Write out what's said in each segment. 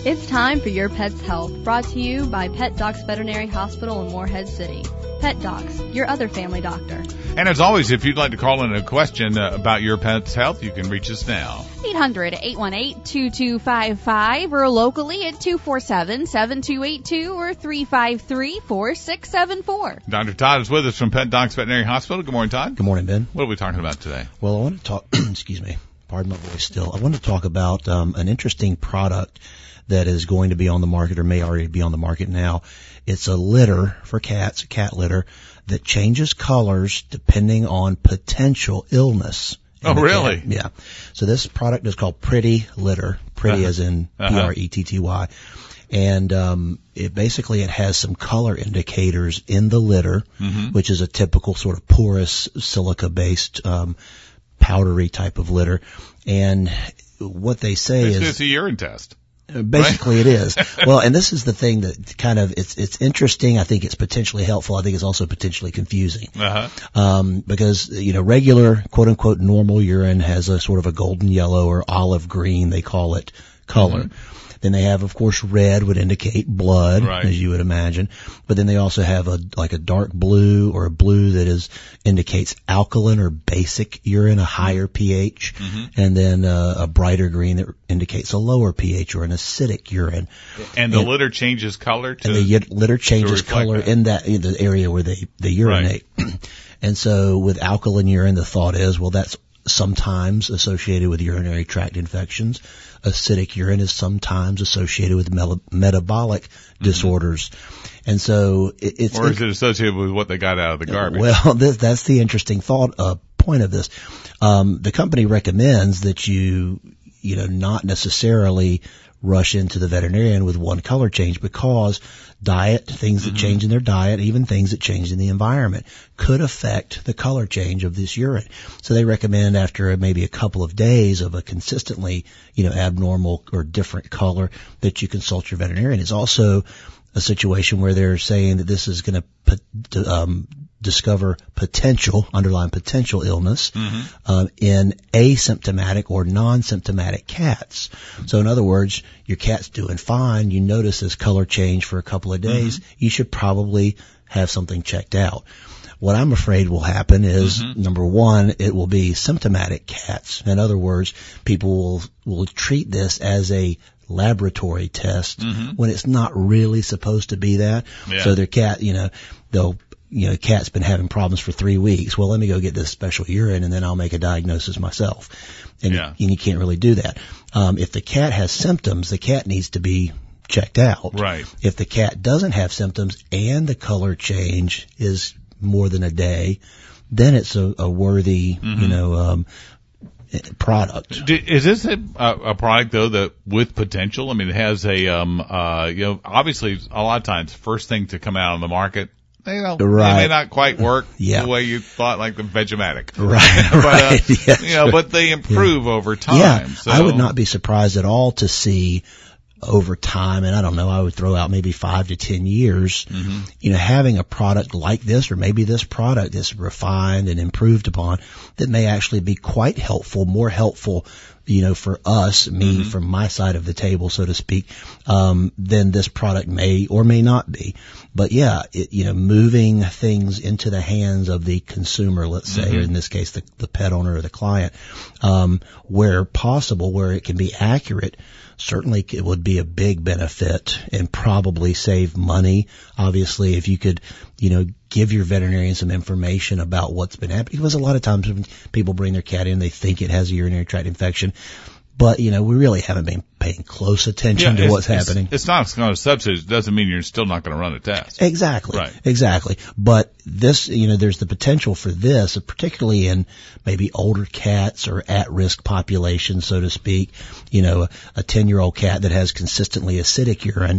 It's time for Your Pet's Health, brought to you by Pet Docs Veterinary Hospital in Morehead City. Pet Docs, your other family doctor. And as always, if you'd like to call in a question about your pet's health, you can reach us now. 800-818-2255 or locally at 247-7282 or 353-4674. Dr. Todd is with us from Pet Docs Veterinary Hospital. Good morning, Todd. Good morning, Ben. What are we talking about today? Well, I want to talk, excuse me, pardon my voice still. I want to talk about an interesting product that is going to be on the market or may already be on the market now. It's a litter for cats, a cat litter, that changes colors depending on potential illness. Oh, really? Cat. Yeah. So this product is called Pretty Litter, pretty as in Pretty. And it basically has some color indicators in the litter, which is a typical sort of porous silica-based powdery type of litter. And what they say is it's a urine test. Basically, right? It is. Well, and this is the thing that kind of, it's interesting. I think it's potentially helpful. I think it's also potentially confusing. Because, regular, quote unquote, normal urine has a sort of a golden yellow or olive green, they call it, color. Then they have, of course, red would indicate blood, right, as you would imagine. But then they also have a dark blue or a blue that indicates alkaline or basic urine, a higher pH. And then a brighter green that indicates a lower pH or an acidic urine. And the litter changes color and the litter changes color in the area where they urinate. Right. And so with alkaline urine, the thought is, well, that's sometimes associated with urinary tract infections. Acidic urine is sometimes associated with metabolic disorders. And so it's... Or is it associated with what they got out of the garbage? Well, that's the interesting point of this. The company recommends that you not necessarily rush into the veterinarian with one color change, because diet, things that change in their diet, even things that change in the environment, could affect the color change of this urine. So they recommend after maybe a couple of days of a consistently, abnormal or different color, that you consult your veterinarian. It's also a situation where they're saying that this is going to discover underlying potential illness in asymptomatic or non-symptomatic cats. So in other words, your cat's doing fine, you notice this color change for a couple of days, you should probably have something checked out. What I'm afraid will happen is, number one, it will be symptomatic cats. In other words, people will treat this as a laboratory test when it's not really supposed to be that. Yeah. So their cat, cat's been having problems for 3 weeks. Well, let me go get this special urine and then I'll make a diagnosis myself. And you can't really do that. If the cat has symptoms, the cat needs to be checked out. Right. If the cat doesn't have symptoms and the color change is more than a day, then it's a worthy, product. Is this a product though that with potential? I mean, it has obviously a lot of times first thing to come out on the market, they may not quite work the way you thought, like the Vegematic. Right. But, but they improve over time. Yeah. So. I would not be surprised at all to see over time, and I don't know, I would throw out maybe 5 to 10 years, having a product like this, or maybe this product is refined and improved upon, that may actually be quite helpful, more helpful, for us, me from my side of the table, so to speak, than this product may or may not be. But moving things into the hands of the consumer, let's say, or in this case, the pet owner or the client, where possible, where it can be accurate, certainly it would be a big benefit and probably save money. Obviously, if you could, give your veterinarian some information about what's been happening. Because a lot of times when people bring their cat in, they think it has a urinary tract infection. But, we really haven't been paying close attention to what's happening. It's not going to substitute. It doesn't mean you're still not going to run a test. Exactly. Right. Exactly. But this, there's the potential for this, particularly in maybe older cats or at-risk populations, so to speak. A 10-year-old cat that has consistently acidic urine,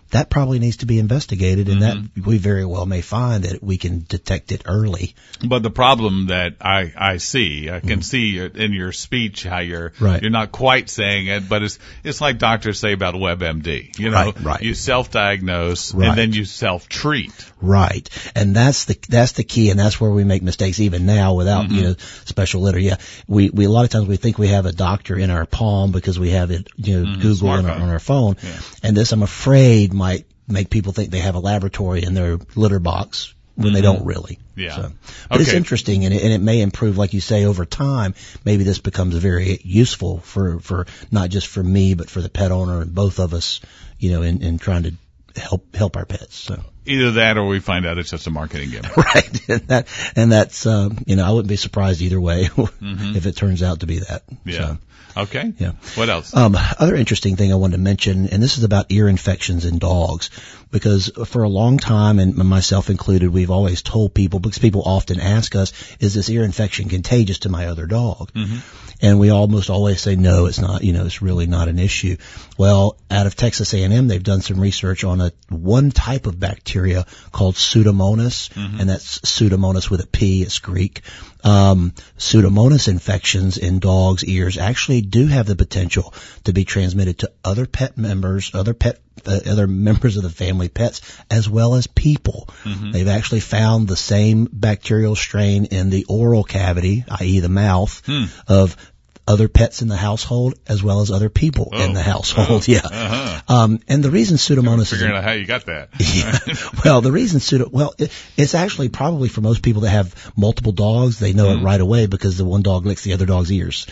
that probably needs to be investigated, and that we very well may find that we can detect it early. But the problem that I see, I can see in your speech how you're not quite saying it, but it's like doctors say about WebMD. You know, you self-diagnose and then you self-treat. Right, and that's the key, and that's where we make mistakes even now without special literature. Yeah, we a lot of times we think we have a doctor in our palm because we have it Google on our phone, and this I'm afraid might make people think they have a laboratory in their litter box when they don't really. Yeah. So, but it's interesting, and it may improve, like you say, over time. Maybe this becomes very useful for not just for me, but for the pet owner and both of us, in trying to help our pets. So. Either that or we find out it's just a marketing gimmick. Right. And that's, I wouldn't be surprised either way if it turns out to be that. Yeah. So. Okay. Yeah. What else? Other interesting thing I wanted to mention, and this is about ear infections in dogs, because for a long time, and myself included, we've always told people, because people often ask us, is this ear infection contagious to my other dog? And we almost always say, no, it's not, it's really not an issue. Well, out of Texas A&M, they've done some research on one type of bacteria called Pseudomonas, and that's Pseudomonas with a P, it's Greek. Pseudomonas infections in dogs' ears actually do have the potential to be transmitted to other pet members, other members of the family pets, as well as people. They've actually found the same bacterial strain in the oral cavity, i.e. the mouth, of other pets in the household as well as other people in the household. And the reason Pseudomonas figuring out how you got that. Well, the reason it's actually probably for most people that have multiple dogs, they know it right away because the one dog licks the other dog's ears,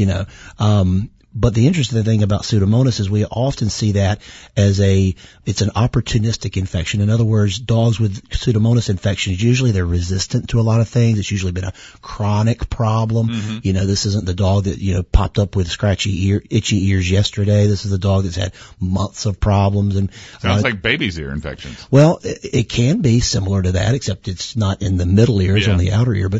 But the interesting thing about Pseudomonas is we often see that as it's an opportunistic infection. In other words, dogs with Pseudomonas infections, usually they're resistant to a lot of things. It's usually been a chronic problem. This isn't the dog that, popped up with itchy ears yesterday. This is the dog that's had months of problems. And sounds like baby's ear infections. Well, it can be similar to that, except it's not in the middle ear, it's on the outer ear. But,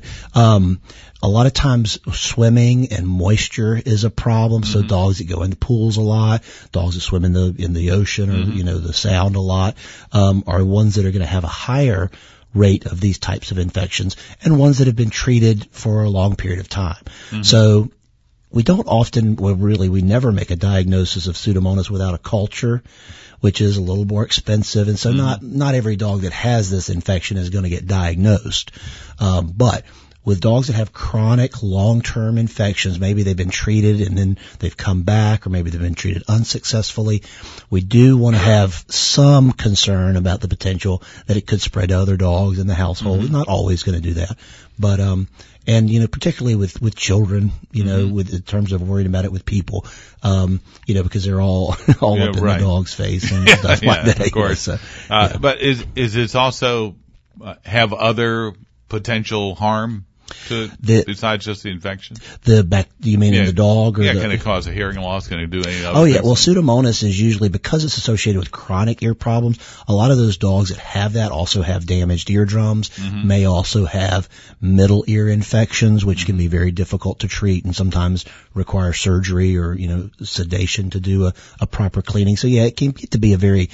a lot of times swimming and moisture is a problem. So dogs that go into pools a lot, dogs that swim in the ocean or, the sound a lot, are ones that are going to have a higher rate of these types of infections and ones that have been treated for a long period of time. So we don't often, we never make a diagnosis of Pseudomonas without a culture, which is a little more expensive. And so not every dog that has this infection is going to get diagnosed. But with dogs that have chronic long-term infections, maybe they've been treated and then they've come back, or maybe they've been treated unsuccessfully, we do want to have some concern about the potential that it could spread to other dogs in the household. It's not always going to do that. But, particularly with children, with in terms of worrying about it with people, because they're all up in the dog's face and stuff like that. Of course. So, but is this also have other potential harm besides just the infection? You mean in the dog? Or can it cause a hearing loss? Can it do any other? Oh, yeah. Well, Pseudomonas is usually, because it's associated with chronic ear problems, a lot of those dogs that have that also have damaged eardrums, may also have middle ear infections, which can be very difficult to treat and sometimes require surgery or, sedation to do a proper cleaning. So, it can get to be a very,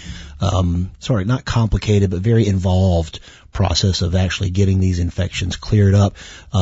not complicated, but very involved process of actually getting these infections cleared up.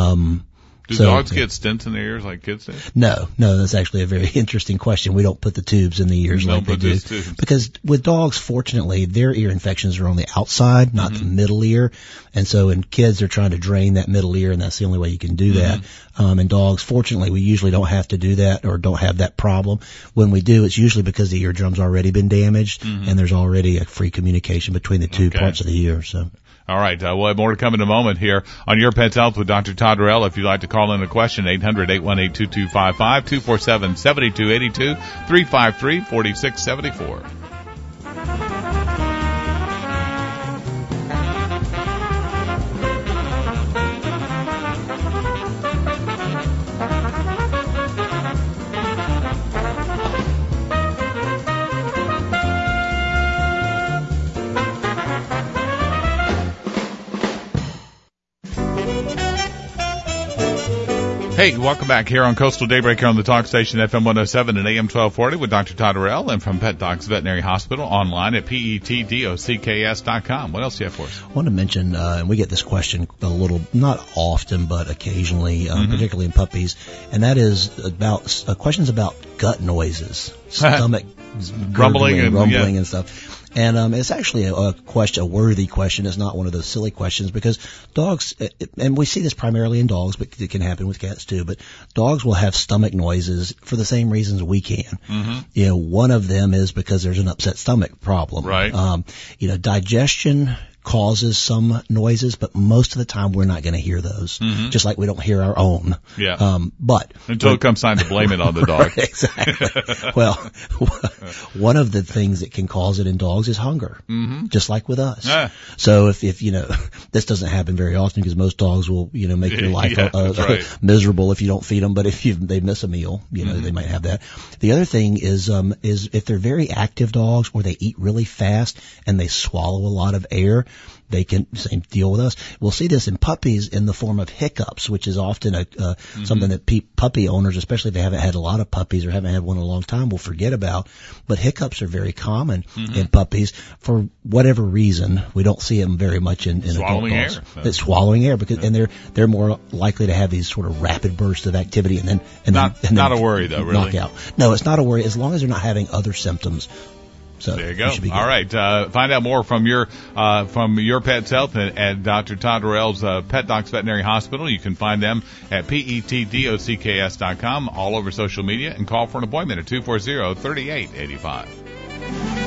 Do dogs get stents in their ears like kids do? No, that's actually a very interesting question. We don't put the tubes in the ears like they do. Because with dogs, fortunately, their ear infections are on the outside, not the middle ear. And so in kids, they're trying to drain that middle ear, and that's the only way you can do that. In dogs, fortunately, we usually don't have to do that or don't have that problem. When we do, it's usually because the eardrum's already been damaged, and there's already a free communication between the two parts of the ear. So. All right. We'll have more to come in a moment here on Your Pet's Health with Dr. Todd Dorrell. If you'd like to call in a question, 800-818-2255, 247-7282, 353-4674. Hey, welcome back here on Coastal Daybreak here on the Talk Station FM 107 and AM 1240 with Dr. Todd Darrell and from Pet Docs Veterinary Hospital online at PETDOCKS.com. What else do you have for us? I want to mention, and we get this question a little, not often, but occasionally, particularly in puppies, and that is about questions about gut noises, stomach rumbling and stuff. And it's actually a worthy question. It's not one of those silly questions because dogs, and we see this primarily in dogs, but it can happen with cats too, but dogs will have stomach noises for the same reasons we can. Mm-hmm. One of them is because there's an upset stomach problem. Right. Digestion causes some noises, but most of the time we're not going to hear those, just like we don't hear our own. Yeah. But until it comes time to blame it on the dog. Right, exactly. Well, one of the things that can cause it in dogs is hunger, just like with us. Yeah. So if this doesn't happen very often because most dogs will, make your life right. miserable if you don't feed them, but if they miss a meal, they might have that. The other thing is if they're very active dogs or they eat really fast and they swallow a lot of air, they can, same deal with us. We'll see this in puppies in the form of hiccups, which is often something that puppy owners, especially if they haven't had a lot of puppies or haven't had one in a long time, will forget about. But hiccups are very common in puppies for whatever reason. We don't see them very much in swallowing adult dogs. Air. It's swallowing air because and they're more likely to have these sort of rapid bursts of activity and then not a worry though, really. Knock out. No, it's not a worry as long as they're not having other symptoms. So there you go. All right. Find out more from your pet's health at Dr. Todd Darrell's Pet Docs Veterinary Hospital. You can find them at PETDOCKS.com, all over social media, and call for an appointment at 240-3885.